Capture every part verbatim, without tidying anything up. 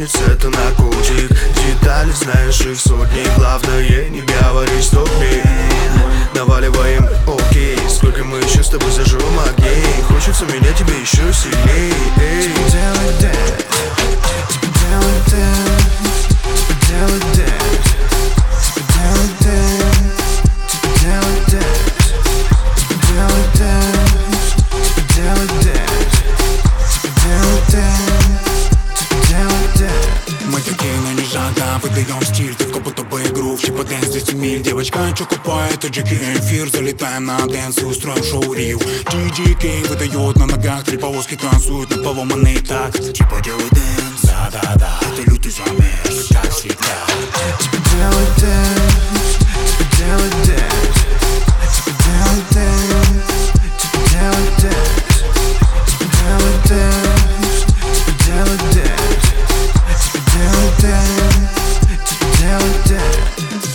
танец это наркотик. Детали знаешь их сотни, главное не говори стопни. Наваливаем, окей, сколько мы еще с тобой зажжем огней. Хочется меня тебе еще сильней. Типа делай дэнс, типа делай дэнс, типа делай дэнс, типа делай дэнс, типа делай дэнс, типа делай дэнс, типа делай дэнс, типа делай дэнс, типа делай дэнс. Мы такие, но не жага, выдаем стиль, только будто бы игру в типа дэнс десять миль. Девочка, чё купает, это джи кей эфир. Залетаем на дэнс и устроим шоу Рио. джи кей выдает на ногах, три полоски танцуют на поломанный такт. Типа делай дэнс, да-да-да, это лютый замес, как всегда. Типа делай дэнс, типа делай дэнс, типа делай дэнс, типа делай дэнс, типа делай дэнс, типа делай дэнс, типа делай дэнс, типа делай дэнс.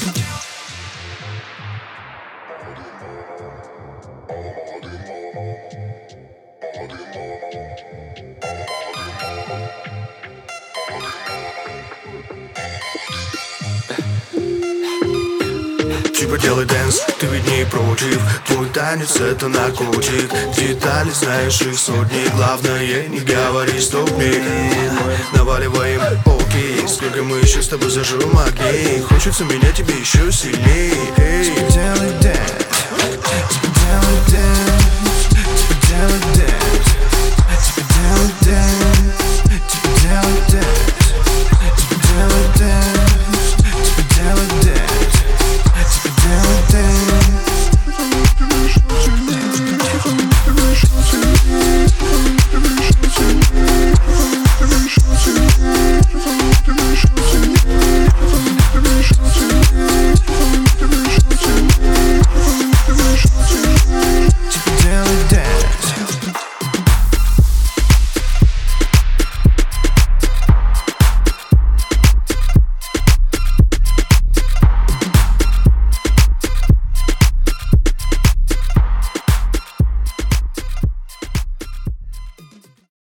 Типа делай дэнс, ты ведь не против. Твой танец это наркотик. Детали знаешь их сотни, главное не говори стопни. Наваливаем, окей, сколько мы еще с тобой зажжем огней. Хочется меня тебе еще сильней. Типа делай дэнс, типа делай дэнс, типа делай дэнс.